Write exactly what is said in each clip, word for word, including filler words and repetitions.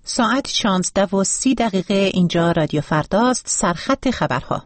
ساعت شانزده و سی دقیقه اینجا رادیو فرداست. سرخط خبرها.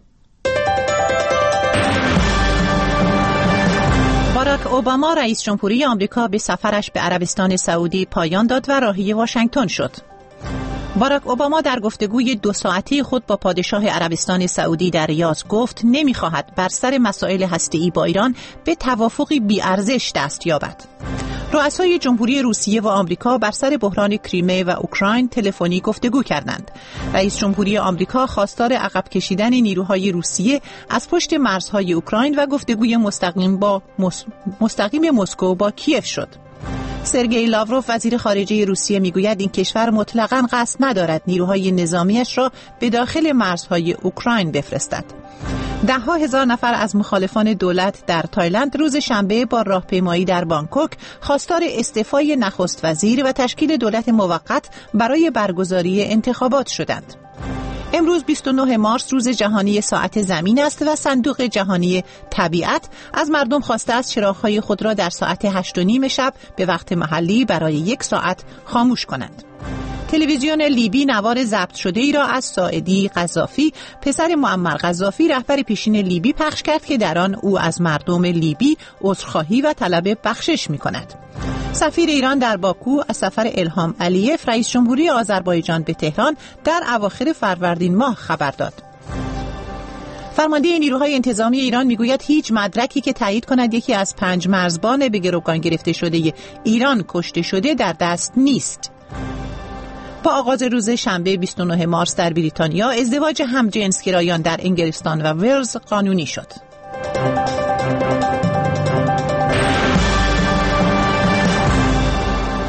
باراک اوباما رئیس جمهوری آمریکا به سفرش به عربستان سعودی پایان داد و راهی واشنگتن شد. باراک اوباما در گفتگوی دو ساعته خود با پادشاه عربستان سعودی در ریاض گفت نمی‌خواهد بر سر مسائل هسته‌ای با ایران به توافقی بی‌ارزش دست یابد. رؤسای جمهوری روسیه و آمریکا بر سر بحران کریمه و اوکراین تلفنی گفتگو کردند. رئیس جمهوری آمریکا خواستار عقب کشیدن نیروهای روسیه از پشت مرزهای اوکراین و گفتگوی مستقیم با مس... مستقیم مسکو با کیف شد. سرگئی لاوروف وزیر خارجه روسیه میگوید این کشور مطلقاً قصد ندارد نیروهای نظامیش را به داخل مرزهای اوکراین بفرستد. ده ها هزار نفر از مخالفان دولت در تایلند روز شنبه با راهپیمایی در بانکوک خواستار استعفای نخست وزیر و تشکیل دولت موقت برای برگزاری انتخابات شدند. امروز بیست و نه مارس روز جهانی ساعت زمین است و صندوق جهانی طبیعت از مردم خواسته است چراغ‌های خود را در ساعت هشت و نیم شب به وقت محلی برای یک ساعت خاموش کنند. تلویزیون لیبی نوار ضبط شده ای را از ساعدی قذافی، پسر معمر قذافی رهبر پیشین لیبی پخش کرد که در آن او از مردم لیبی عذرخواهی و طلب بخشش می‌کند. سفیر ایران در باکو از سفر الهام علیف رئیس جمهوری آذربایجان به تهران در اواخر فروردین ماه خبر داد. فرمانده نیروهای انتظامی ایران میگوید هیچ مدرکی که تایید کند یکی از پنج مرزبان به گروگان گرفته شده ایران کشته شده در دست نیست. با آغاز روز شنبه بیست و نه مارس در بریتانیا ازدواج همجنسگرایان در انگلستان و ولز قانونی شد.